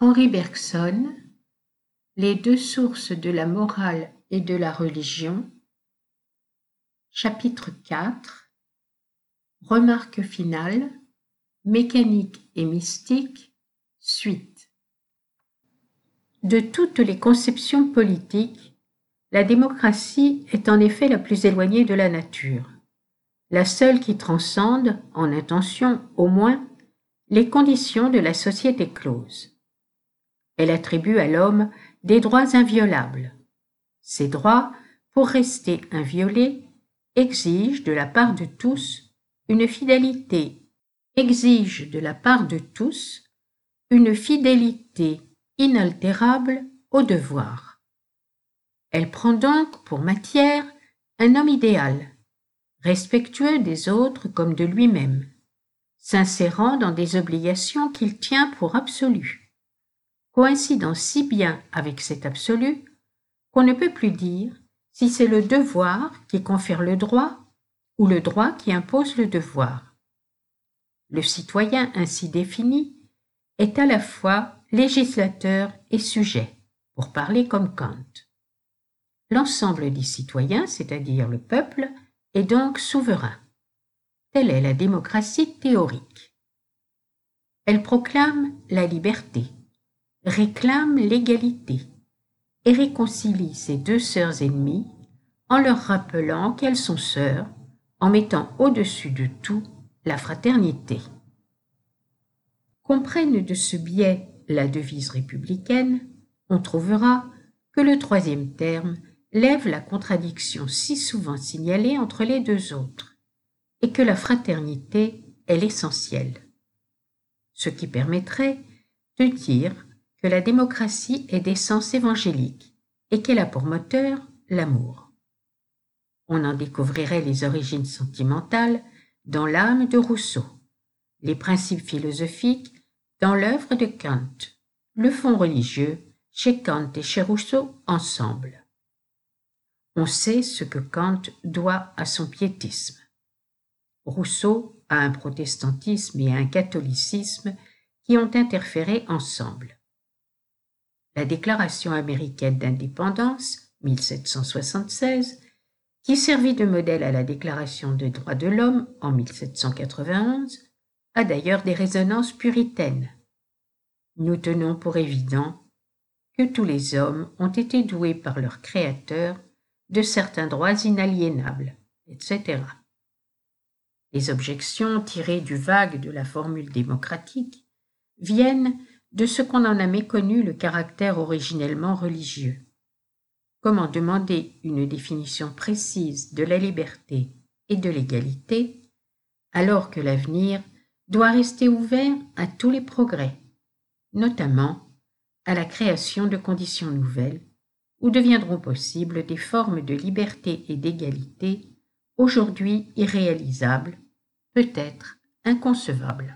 Henri Bergson, Les deux sources de la morale et de la religion, chapitre 4, Remarque finale, mécanique et mystique, suite. De toutes les conceptions politiques, la démocratie est en effet la plus éloignée de la nature, la seule qui transcende, en intention au moins, les conditions de la société close. Elle attribue à l'homme des droits inviolables. Ces droits, pour rester inviolés, exigent de la part de tous une fidélité inaltérable au devoir. Elle prend donc pour matière un homme idéal, respectueux des autres comme de lui-même, s'insérant dans des obligations qu'il tient pour absolues, coïncidant si bien avec cet absolu qu'on ne peut plus dire si c'est le devoir qui confère le droit ou le droit qui impose le devoir. Le citoyen ainsi défini est à la fois législateur et sujet, pour parler comme Kant. L'ensemble des citoyens, c'est-à-dire le peuple, est donc souverain. Telle est la démocratie théorique. Elle proclame la liberté, réclame l'égalité et réconcilie ces deux sœurs ennemies en leur rappelant qu'elles sont sœurs, en mettant au-dessus de tout la fraternité. Qu'on prenne de ce biais la devise républicaine, on trouvera que le troisième terme lève la contradiction si souvent signalée entre les deux autres, et que la fraternité est l'essentiel. Ce qui permettrait de dire que la démocratie est d'essence évangélique et qu'elle a pour moteur l'amour. On en découvrirait les origines sentimentales dans l'âme de Rousseau, les principes philosophiques dans l'œuvre de Kant, le fond religieux chez Kant et chez Rousseau ensemble. On sait ce que Kant doit à son piétisme. Rousseau à un protestantisme et à un catholicisme qui ont interféré ensemble. La Déclaration américaine d'indépendance, 1776, qui servit de modèle à la Déclaration des droits de l'homme en 1791, a d'ailleurs des résonances puritaines. Nous tenons pour évident que tous les hommes ont été doués par leur Créateur de certains droits inaliénables, etc. Les objections tirées du vague de la formule démocratique viennent de ce qu'on en a méconnu le caractère originellement religieux. Comment demander une définition précise de la liberté et de l'égalité, alors que l'avenir doit rester ouvert à tous les progrès, notamment à la création de conditions nouvelles, où deviendront possibles des formes de liberté et d'égalité aujourd'hui irréalisables, peut-être inconcevables.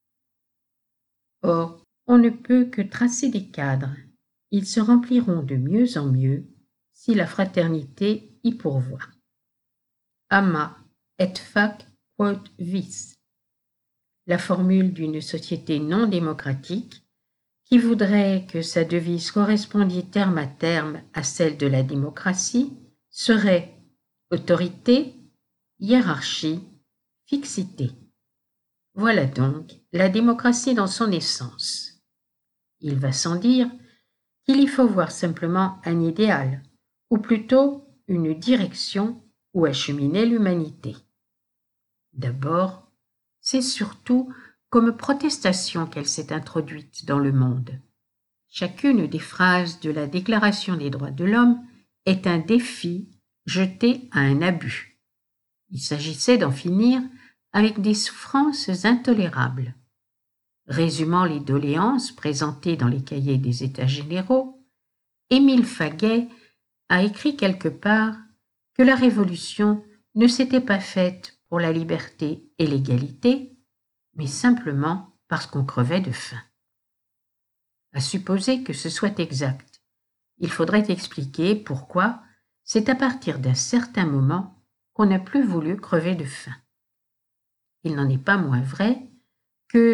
Or, on ne peut que tracer des cadres. Ils se rempliront de mieux en mieux si la fraternité y pourvoit. Ama et fac quod vis. La formule d'une société non démocratique qui voudrait que sa devise correspondît terme à terme à celle de la démocratie serait autorité, hiérarchie, fixité. Voilà donc la démocratie dans son essence. Il va sans dire qu'il y faut voir simplement un idéal, ou plutôt une direction où acheminer l'humanité. D'abord, c'est surtout comme protestation qu'elle s'est introduite dans le monde. Chacune des phrases de la Déclaration des droits de l'homme est un défi jeté à un abus. Il s'agissait d'en finir avec des souffrances intolérables. Résumant les doléances présentées dans les cahiers des États généraux, Émile Faguet a écrit quelque part que la Révolution ne s'était pas faite pour la liberté et l'égalité, mais simplement parce qu'on crevait de faim. À supposer que ce soit exact, il faudrait expliquer pourquoi c'est à partir d'un certain moment qu'on n'a plus voulu crever de faim. Il n'en est pas moins vrai que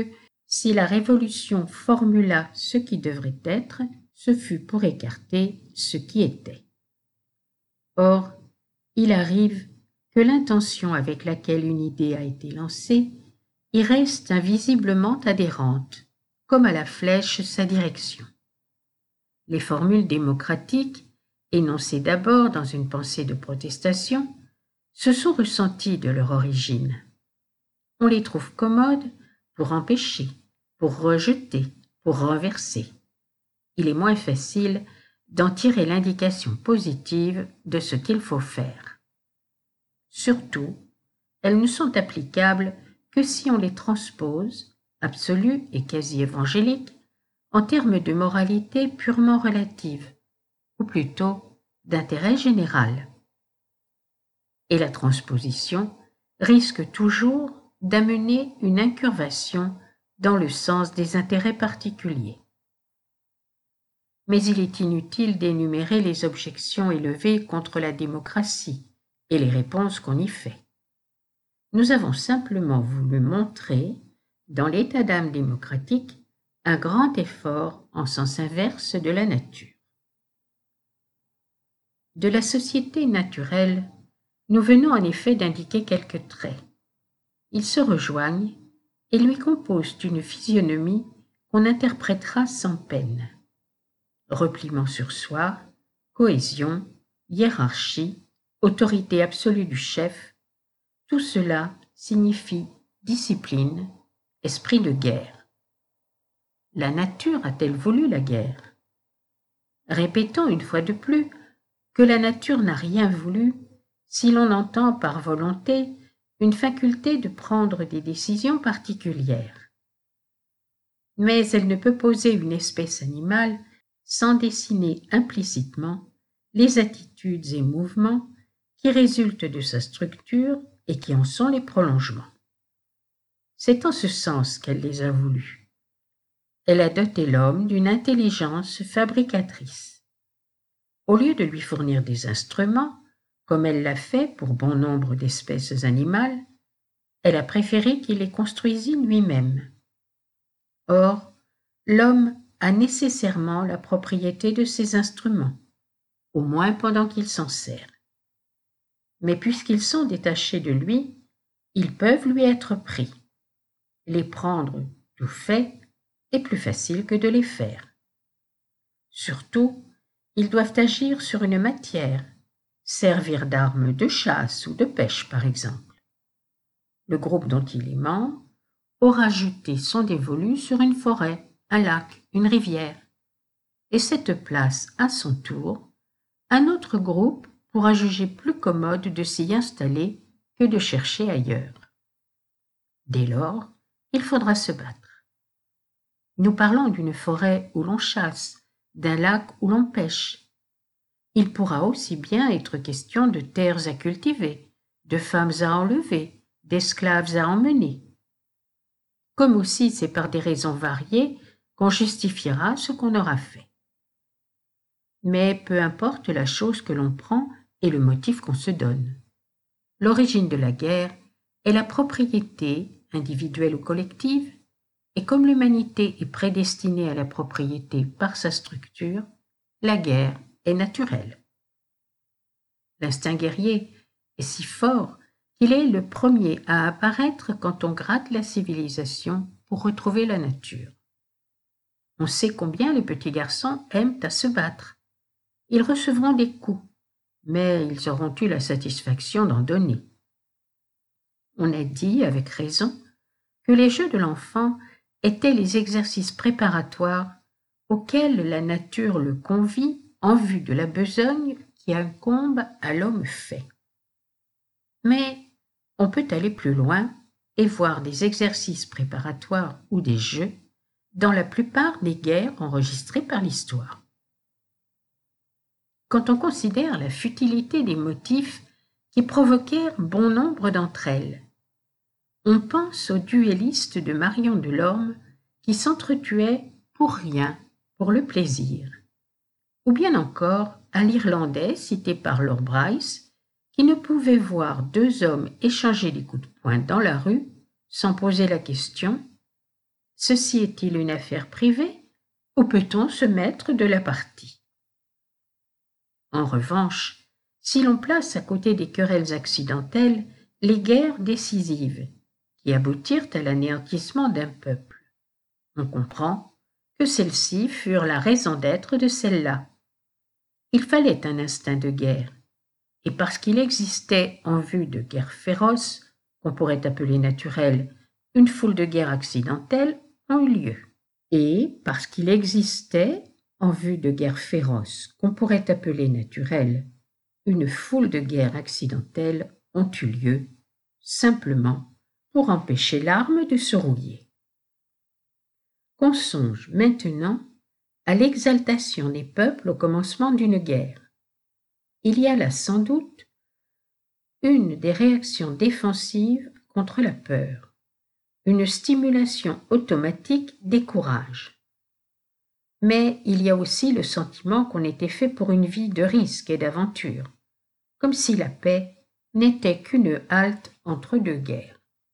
Si la Révolution formula ce qui devrait être, ce fut pour écarter ce qui était. Or, il arrive que l'intention avec laquelle une idée a été lancée y reste invisiblement adhérente, comme à la flèche sa direction. Les formules démocratiques, énoncées d'abord dans une pensée de protestation, se sont ressenties de leur origine. On les trouve commodes pour empêcher, pour rejeter, pour renverser. Il est moins facile d'en tirer l'indication positive de ce qu'il faut faire. Surtout, elles ne sont applicables que si on les transpose, absolues et quasi évangéliques, en termes de moralité purement relative, ou plutôt d'intérêt général. Et la transposition risque toujours d'amener une incurvation dans le sens des intérêts particuliers. Mais il est inutile d'énumérer les objections élevées contre la démocratie et les réponses qu'on y fait. Nous avons simplement voulu montrer, dans l'état d'âme démocratique, un grand effort en sens inverse de la nature. De la société naturelle, nous venons en effet d'indiquer quelques traits. Ils se rejoignent et lui composent une physionomie qu'on interprétera sans peine. Repliement sur soi, cohésion, hiérarchie, autorité absolue du chef, tout cela signifie discipline, esprit de guerre. La nature a-t-elle voulu la guerre? Répétons une fois de plus que la nature n'a rien voulu si l'on entend par volonté une faculté de prendre des décisions particulières. Mais elle ne peut poser une espèce animale sans dessiner implicitement les attitudes et mouvements qui résultent de sa structure et qui en sont les prolongements. C'est en ce sens qu'elle les a voulus. Elle a doté l'homme d'une intelligence fabricatrice. Au lieu de lui fournir des instruments, comme elle l'a fait pour bon nombre d'espèces animales, elle a préféré qu'il les construisît lui-même. Or, l'homme a nécessairement la propriété de ces instruments, au moins pendant qu'il s'en sert. Mais puisqu'ils sont détachés de lui, ils peuvent lui être pris. Les prendre tout fait est plus facile que de les faire. Surtout, ils doivent agir sur une matière, servir d'arme de chasse ou de pêche par exemple. Le groupe dont il est membre aura jeté son dévolu sur une forêt, un lac, une rivière, et cette place, à son tour, un autre groupe pourra juger plus commode de s'y installer que de chercher ailleurs. Dès lors, il faudra se battre. Nous parlons d'une forêt où l'on chasse, d'un lac où l'on pêche. Il pourra aussi bien être question de terres à cultiver, de femmes à enlever, d'esclaves à emmener. Comme aussi c'est par des raisons variées qu'on justifiera ce qu'on aura fait. Mais peu importe la chose que l'on prend et le motif qu'on se donne. L'origine de la guerre est la propriété, individuelle ou collective, et comme l'humanité est prédestinée à la propriété par sa structure, la guerre est naturelle. L'instinct guerrier est si fort qu'il est le premier à apparaître quand on gratte la civilisation pour retrouver la nature. On sait combien les petits garçons aiment à se battre. Ils recevront des coups, mais ils auront eu la satisfaction d'en donner. On a dit, avec raison, que les jeux de l'enfant étaient les exercices préparatoires auxquels la nature le convie en vue de la besogne qui incombe à l'homme fait. Mais on peut aller plus loin et voir des exercices préparatoires ou des jeux dans la plupart des guerres enregistrées par l'histoire. Quand on considère la futilité des motifs qui provoquèrent bon nombre d'entre elles, on pense aux duellistes de Marion Delorme qui s'entretuaient pour rien, pour le plaisir. Ou bien encore à l'Irlandais cité par Lord Bryce, qui ne pouvait voir deux hommes échanger des coups de poing dans la rue sans poser la question Ceci est-il une affaire privée ou peut-on se mettre de la partie? En revanche, si l'on place à côté des querelles accidentelles les guerres décisives qui aboutirent à l'anéantissement d'un peuple, on comprend que celles-ci furent la raison d'être de celles-là. Il fallait un instinct de guerre, et parce qu'il existait en vue de guerres féroces, qu'on pourrait appeler naturelles, une foule de guerres accidentelles ont eu lieu. Et parce qu'il existait, en vue de guerres féroces, qu'on pourrait appeler naturelles, une foule de guerres accidentelles ont eu lieu, simplement pour empêcher l'arme de se rouiller. Qu'on songe maintenant à l'exaltation des peuples au commencement d'une guerre. Il y a là sans doute une des réactions défensives contre la peur, une stimulation automatique des courages. Mais il y a aussi le sentiment qu'on était fait pour une vie de risque et d'aventure, comme si la paix n'était qu'une halte entre deux guerres.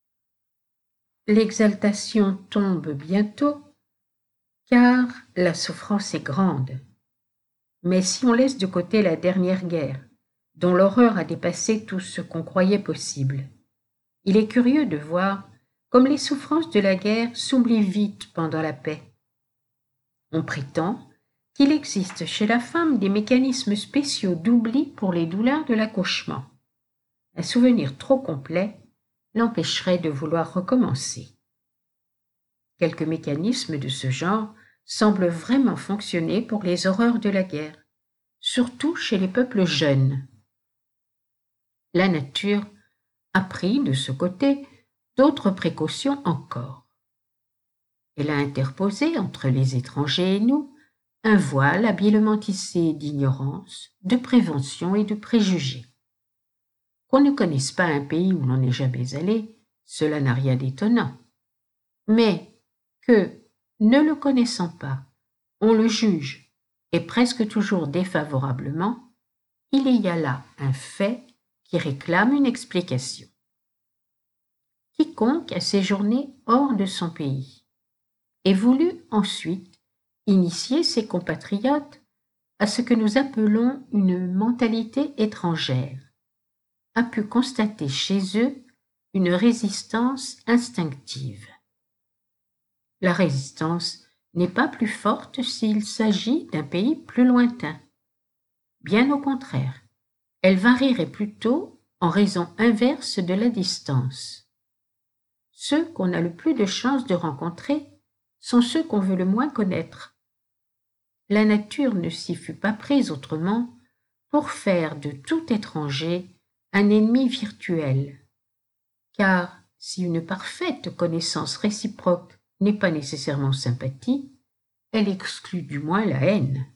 L'exaltation tombe bientôt, car la souffrance est grande. Mais si on laisse de côté la dernière guerre, dont l'horreur a dépassé tout ce qu'on croyait possible, il est curieux de voir comme les souffrances de la guerre s'oublient vite pendant la paix. On prétend qu'il existe chez la femme des mécanismes spéciaux d'oubli pour les douleurs de l'accouchement. Un souvenir trop complet l'empêcherait de vouloir recommencer. Quelques mécanismes de ce genre semblent vraiment fonctionner pour les horreurs de la guerre, surtout chez les peuples jeunes. La nature a pris de ce côté d'autres précautions encore. Elle a interposé entre les étrangers et nous un voile habilement tissé d'ignorance, de prévention et de préjugés. Qu'on ne connaisse pas un pays où l'on n'est jamais allé, cela n'a rien d'étonnant. Mais que, ne le connaissant pas, on le juge, et presque toujours défavorablement, il y a là un fait qui réclame une explication. Quiconque a séjourné hors de son pays et voulu ensuite initier ses compatriotes à ce que nous appelons une mentalité étrangère, a pu constater chez eux une résistance instinctive. La résistance n'est pas plus forte s'il s'agit d'un pays plus lointain. Bien au contraire, elle varierait plutôt en raison inverse de la distance. Ceux qu'on a le plus de chances de rencontrer sont ceux qu'on veut le moins connaître. La nature ne s'y fut pas prise autrement pour faire de tout étranger un ennemi virtuel. Car si une parfaite connaissance réciproque n'est pas nécessairement sympathie, elle exclut du moins la haine.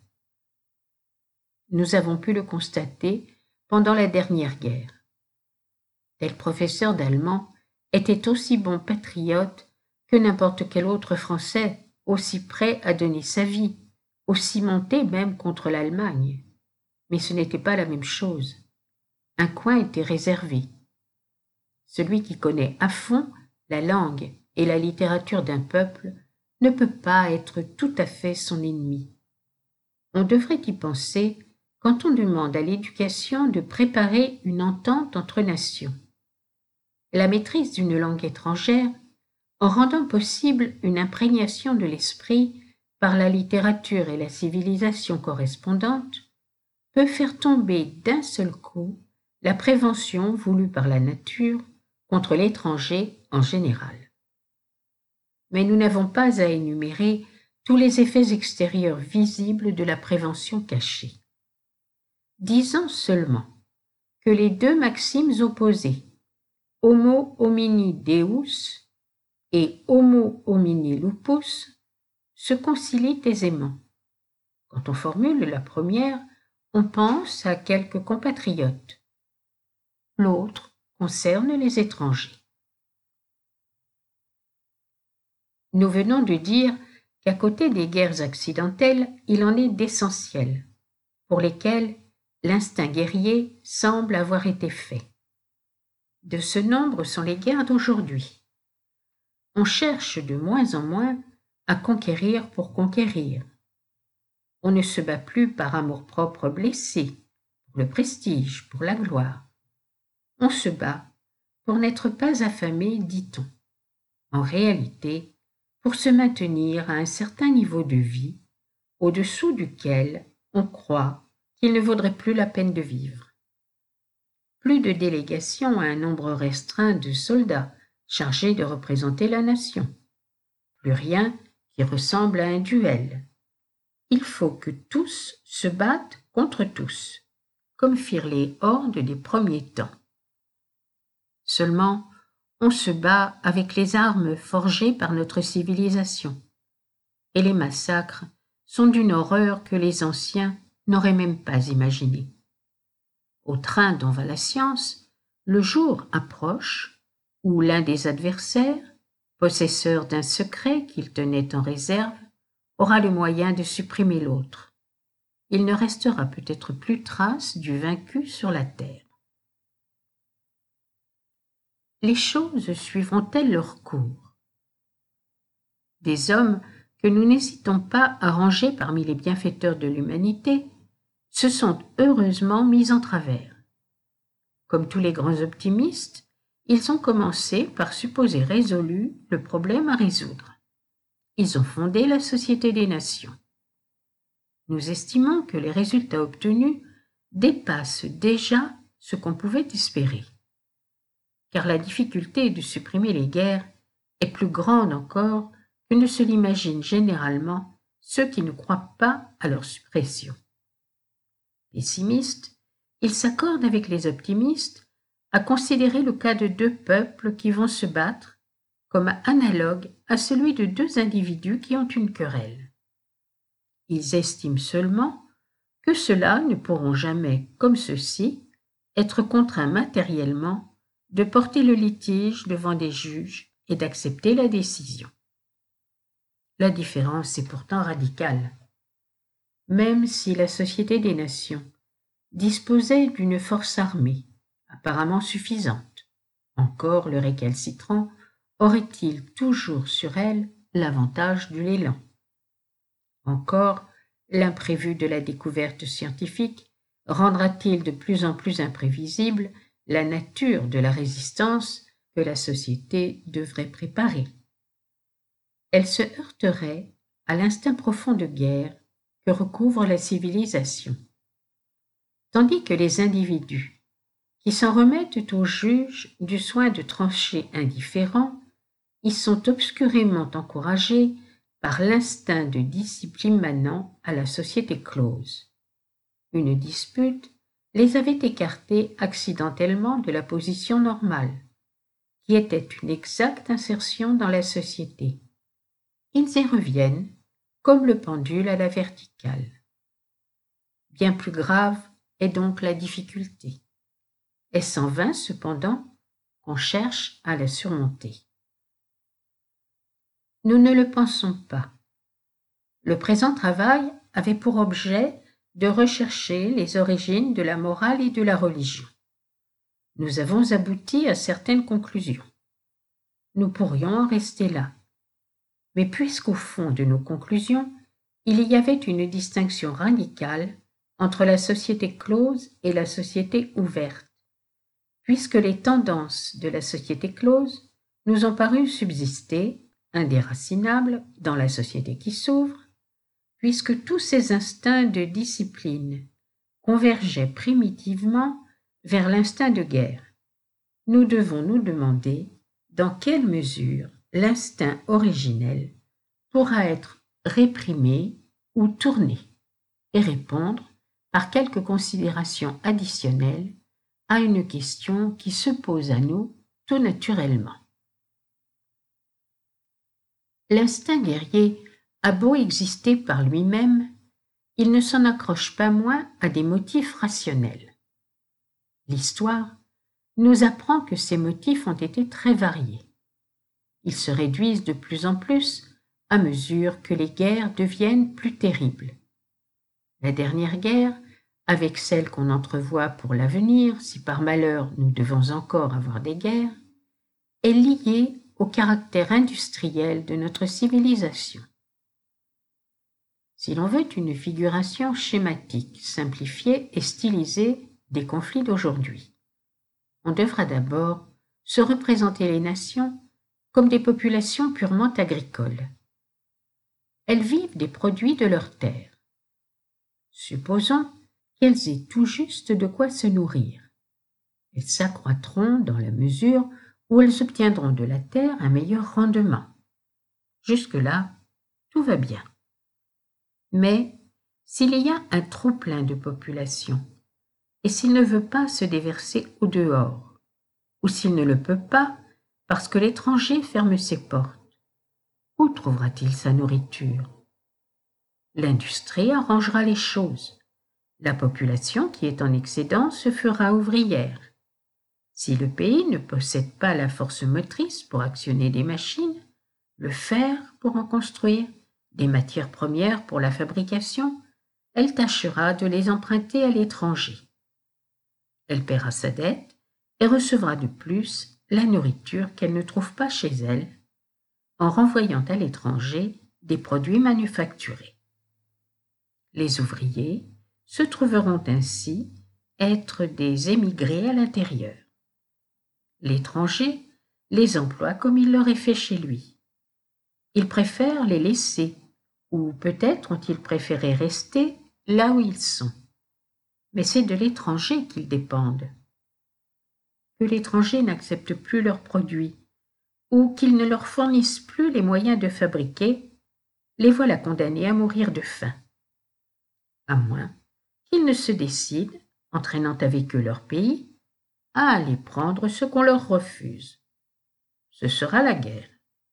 Nous avons pu le constater pendant la dernière guerre. Tel professeur d'allemand était aussi bon patriote que n'importe quel autre Français, aussi prêt à donner sa vie, aussi monté même contre l'Allemagne. Mais ce n'était pas la même chose. Un coin était réservé. Celui qui connaît à fond la langue et la littérature d'un peuple ne peut pas être tout à fait son ennemi. On devrait y penser quand on demande à l'éducation de préparer une entente entre nations. La maîtrise d'une langue étrangère, en rendant possible une imprégnation de l'esprit par la littérature et la civilisation correspondantes, peut faire tomber d'un seul coup la prévention voulue par la nature contre l'étranger en général. Mais nous n'avons pas à énumérer tous les effets extérieurs visibles de la prévention cachée. Disons seulement que les deux maximes opposées, Homo homini Deus et Homo homini lupus, se concilient aisément. Quand on formule la première, on pense à quelques compatriotes. L'autre concerne les étrangers. Nous venons de dire qu'à côté des guerres accidentelles, il en est d'essentielles, pour lesquelles l'instinct guerrier semble avoir été fait. De ce nombre sont les guerres d'aujourd'hui. On cherche de moins en moins à conquérir pour conquérir. On ne se bat plus par amour-propre blessé, pour le prestige, pour la gloire. On se bat pour n'être pas affamé, dit-on. En réalité, pour se maintenir à un certain niveau de vie, au-dessous duquel on croit qu'il ne vaudrait plus la peine de vivre. Plus de délégation à un nombre restreint de soldats chargés de représenter la nation. Plus rien qui ressemble à un duel. Il faut que tous se battent contre tous, comme firent les hordes des premiers temps. Seulement, on se bat avec les armes forgées par notre civilisation, et les massacres sont d'une horreur que les anciens n'auraient même pas imaginée. Au train dont va la science, le jour approche où l'un des adversaires, possesseur d'un secret qu'il tenait en réserve, aura le moyen de supprimer l'autre. Il ne restera peut-être plus trace du vaincu sur la terre. Les choses suivront-elles leur cours? Des hommes que nous n'hésitons pas à ranger parmi les bienfaiteurs de l'humanité se sont heureusement mis en travers. Comme tous les grands optimistes, ils ont commencé par supposer résolu le problème à résoudre. Ils ont fondé la Société des Nations. Nous estimons que les résultats obtenus dépassent déjà ce qu'on pouvait espérer. Car la difficulté de supprimer les guerres est plus grande encore que ne se l'imaginent généralement ceux qui ne croient pas à leur suppression. Pessimistes, ils s'accordent avec les optimistes à considérer le cas de deux peuples qui vont se battre comme analogue à celui de deux individus qui ont une querelle. Ils estiment seulement que ceux-là ne pourront jamais, comme ceux-ci, être contraints matériellement de porter le litige devant des juges et d'accepter la décision. La différence est pourtant radicale. Même si la Société des Nations disposait d'une force armée apparemment suffisante, encore le récalcitrant aurait-il toujours sur elle l'avantage de l'élan. Encore l'imprévu de la découverte scientifique rendra-t-il de plus en plus imprévisible la nature de la résistance que la société devrait préparer. Elle se heurterait à l'instinct profond de guerre que recouvre la civilisation. Tandis que les individus, qui s'en remettent aux juges du soin de trancher indifférents, y sont obscurément encouragés par l'instinct de discipline manant à la société close. Une dispute les avait écartés accidentellement de la position normale, qui était une exacte insertion dans la société. Ils y reviennent, comme le pendule à la verticale. Bien plus grave est donc la difficulté. Est-ce en vain, cependant, qu'on cherche à la surmonter? Nous ne le pensons pas. Le présent travail avait pour objet de rechercher les origines de la morale et de la religion. Nous avons abouti à certaines conclusions. Nous pourrions en rester là. Mais puisqu'au fond de nos conclusions, il y avait une distinction radicale entre la société close et la société ouverte, puisque les tendances de la société close nous ont paru subsister, indéracinables, dans la société qui s'ouvre, puisque tous ces instincts de discipline convergeaient primitivement vers l'instinct de guerre. Nous devons nous demander dans quelle mesure l'instinct originel pourra être réprimé ou tourné, et répondre par quelques considérations additionnelles à une question qui se pose à nous tout naturellement. L'instinct guerrier a beau exister par lui-même, il ne s'en accroche pas moins à des motifs rationnels. L'histoire nous apprend que ces motifs ont été très variés. Ils se réduisent de plus en plus à mesure que les guerres deviennent plus terribles. La dernière guerre, avec celle qu'on entrevoit pour l'avenir, si par malheur nous devons encore avoir des guerres, est liée au caractère industriel de notre civilisation. Si l'on veut une figuration schématique, simplifiée et stylisée des conflits d'aujourd'hui, on devra d'abord se représenter les nations comme des populations purement agricoles. Elles vivent des produits de leurs terres. Supposons qu'elles aient tout juste de quoi se nourrir. Elles s'accroîtront dans la mesure où elles obtiendront de la terre un meilleur rendement. Jusque-là, tout va bien. Mais s'il y a un trop-plein de population, et s'il ne veut pas se déverser au dehors, ou s'il ne le peut pas parce que l'étranger ferme ses portes, où trouvera-t-il sa nourriture? L'industrie arrangera les choses. La population qui est en excédent se fera ouvrière. Si le pays ne possède pas la force motrice pour actionner des machines, le fer pour en construire, des matières premières pour la fabrication, elle tâchera de les emprunter à l'étranger. Elle paiera sa dette et recevra de plus la nourriture qu'elle ne trouve pas chez elle, en renvoyant à l'étranger des produits manufacturés. Les ouvriers se trouveront ainsi être des émigrés à l'intérieur. L'étranger les emploie comme il l'aurait fait chez lui. Ils préfèrent les laisser, ou peut-être ont-ils préféré rester là où ils sont. Mais c'est de l'étranger qu'ils dépendent. Que l'étranger n'accepte plus leurs produits, ou qu'ils ne leur fournissent plus les moyens de fabriquer, les voilà condamnés à mourir de faim. À moins qu'ils ne se décident, entraînant avec eux leur pays, à aller prendre ce qu'on leur refuse. Ce sera la guerre.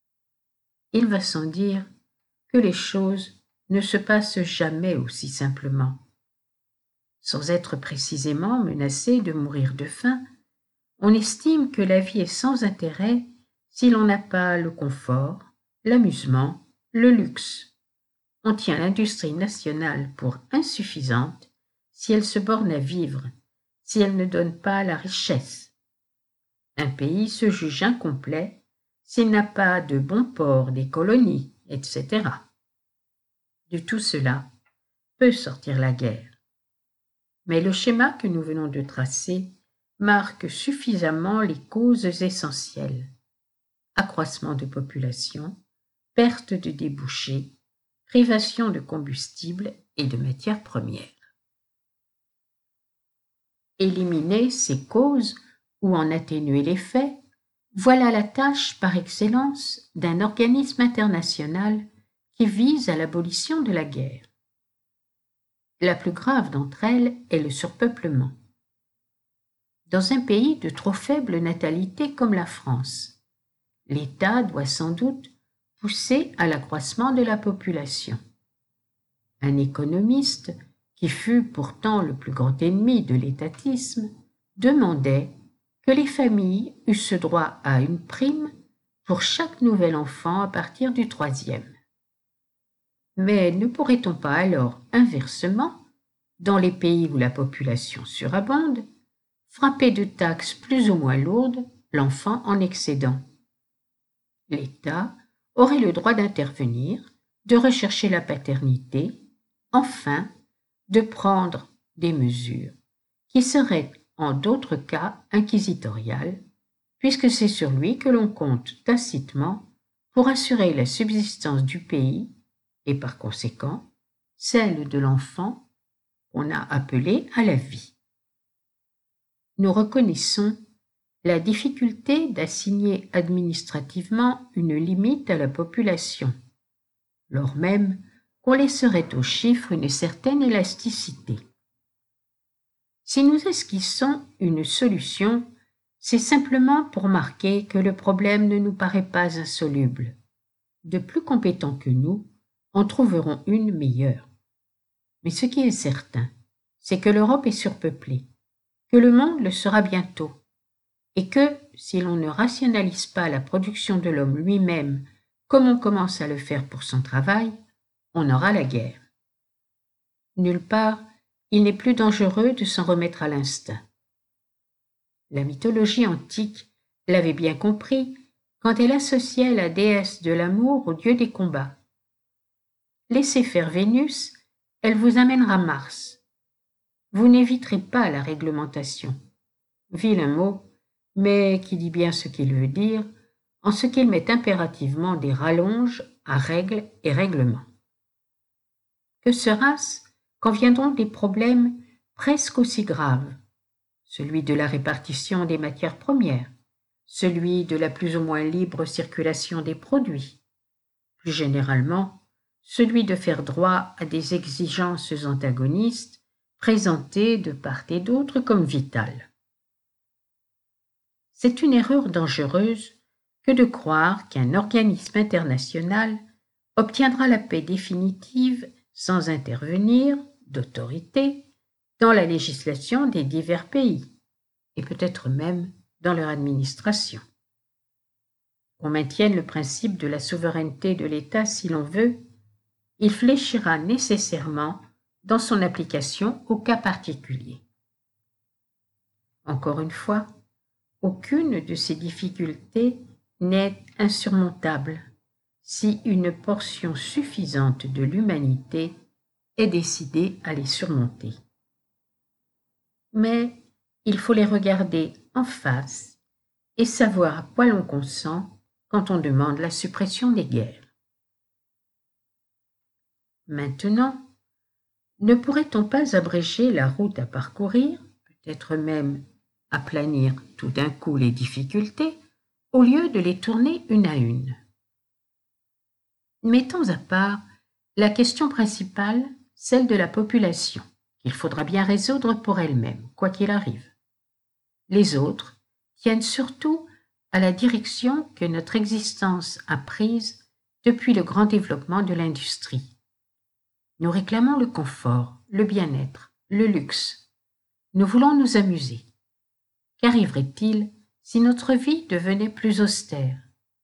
Il va sans dire que les choses ne se passent jamais aussi simplement. Sans être précisément menacé de mourir de faim, on estime que la vie est sans intérêt si l'on n'a pas le confort, l'amusement, le luxe. On tient l'industrie nationale pour insuffisante si elle se borne à vivre, si elle ne donne pas la richesse. Un pays se juge incomplet s'il n'a pas de bons ports, des colonies, etc. De tout cela peut sortir la guerre. Mais le schéma que nous venons de tracer marque suffisamment les causes essentielles. Accroissement de population, perte de débouchés, privation de combustibles et de matières premières. Éliminer ces causes ou en atténuer l'effet, voilà la tâche par excellence d'un organisme international qui vise à l'abolition de la guerre. La plus grave d'entre elles est le surpeuplement. Dans un pays de trop faible natalité comme la France, l'État doit sans doute pousser à l'accroissement de la population. Un économiste, qui fut pourtant le plus grand ennemi de l'étatisme, demandait que les familles eussent droit à une prime pour chaque nouvel enfant à partir du 3e. Mais ne pourrait-on pas alors, inversement, dans les pays où la population surabonde, frapper de taxes plus ou moins lourdes l'enfant en excédent? L'État aurait le droit d'intervenir, de rechercher la paternité, enfin, de prendre des mesures qui seraient en d'autres cas inquisitoriales, puisque c'est sur lui que l'on compte tacitement pour assurer la subsistance du pays et par conséquent celle de l'enfant qu'on a appelé à la vie. Nous reconnaissons la difficulté d'assigner administrativement une limite à la population, lors même qu'on laisserait aux chiffres une certaine élasticité. Si nous esquissons une solution, c'est simplement pour marquer que le problème ne nous paraît pas insoluble. De plus compétents que nous en trouveront une meilleure. Mais ce qui est certain, c'est que l'Europe est surpeuplée, que le monde le sera bientôt, et que, si l'on ne rationalise pas la production de l'homme lui-même comme on commence à le faire pour son travail, on aura la guerre. Nulle part, il n'est plus dangereux de s'en remettre à l'instinct. La mythologie antique l'avait bien compris quand elle associait la déesse de l'amour au dieu des combats. Laissez faire Vénus, elle vous amènera Mars. Vous n'éviterez pas la réglementation. Vilain mot, mais qui dit bien ce qu'il veut dire, en ce qu'il met impérativement des rallonges à règles et règlements. Que sera-ce quand viendront des problèmes presque aussi graves, celui de la répartition des matières premières, celui de la plus ou moins libre circulation des produits, plus généralement, celui de faire droit à des exigences antagonistes présentées de part et d'autre comme vitales. C'est une erreur dangereuse que de croire qu'un organisme international obtiendra la paix définitive sans intervenir, d'autorité, dans la législation des divers pays, et peut-être même dans leur administration. Qu'on maintienne le principe de la souveraineté de l'État si l'on veut, il fléchira nécessairement dans son application au cas particulier. Encore une fois, aucune de ces difficultés n'est insurmontable si une portion suffisante de l'humanité est décidée à les surmonter. Mais il faut les regarder en face et savoir à quoi l'on consent quand on demande la suppression des guerres. Maintenant, ne pourrait-on pas abréger la route à parcourir, peut-être même aplanir tout d'un coup les difficultés, au lieu de les tourner une à une? Mettons à part la question principale, celle de la population, qu'il faudra bien résoudre pour elle-même, quoi qu'il arrive. Les autres tiennent surtout à la direction que notre existence a prise depuis le grand développement de l'industrie. Nous réclamons le confort, le bien-être, le luxe. Nous voulons nous amuser. Qu'arriverait-il si notre vie devenait plus austère?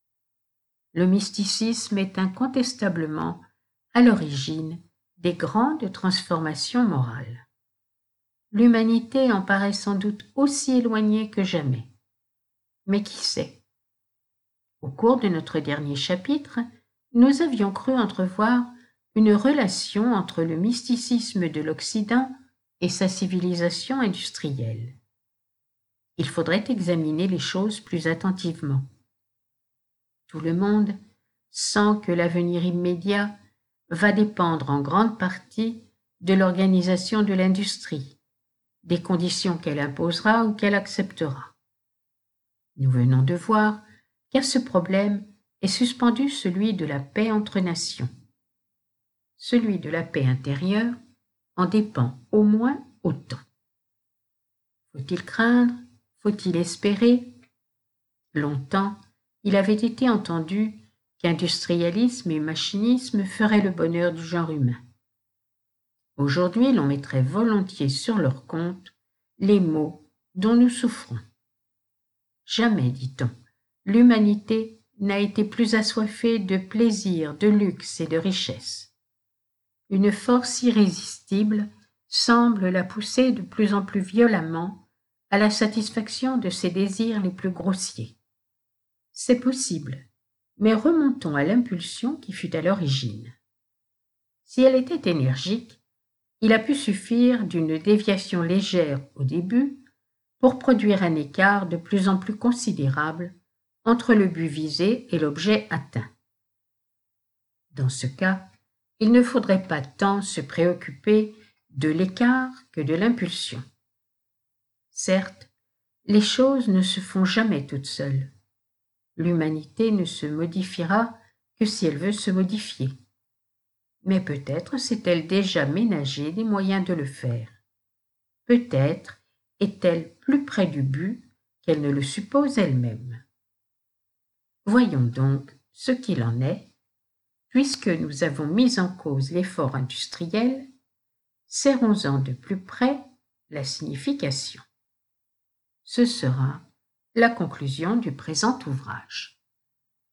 Le mysticisme est incontestablement à l'origine des grandes transformations morales. L'humanité en paraît sans doute aussi éloignée que jamais. Mais qui sait? Au cours de notre dernier chapitre, nous avions cru entrevoir une relation entre le mysticisme de l'Occident et sa civilisation industrielle. Il faudrait examiner les choses plus attentivement. Tout le monde sent que l'avenir immédiat va dépendre en grande partie de l'organisation de l'industrie, des conditions qu'elle imposera ou qu'elle acceptera. Nous venons de voir qu'à ce problème est suspendu celui de la paix entre nations. Celui de la paix intérieure en dépend au moins autant. Faut-il craindre? Faut-il espérer? Longtemps, il avait été entendu qu'industrialisme et machinisme feraient le bonheur du genre humain. Aujourd'hui, l'on mettrait volontiers sur leur compte les maux dont nous souffrons. Jamais, dit-on, l'humanité n'a été plus assoiffée de plaisir, de luxe et de richesse. Une force irrésistible semble la pousser de plus en plus violemment à la satisfaction de ses désirs les plus grossiers. C'est possible, mais remontons à l'impulsion qui fut à l'origine. Si elle était énergique, il a pu suffire d'une déviation légère au début pour produire un écart de plus en plus considérable entre le but visé et l'objet atteint. Dans ce cas, il ne faudrait pas tant se préoccuper de l'écart que de l'impulsion. Certes, les choses ne se font jamais toutes seules. L'humanité ne se modifiera que si elle veut se modifier. Mais peut-être s'est-elle déjà ménagé des moyens de le faire. Peut-être est-elle plus près du but qu'elle ne le suppose elle-même. Voyons donc ce qu'il en est. Puisque nous avons mis en cause l'effort industriel, serrons-en de plus près la signification. Ce sera la conclusion du présent ouvrage.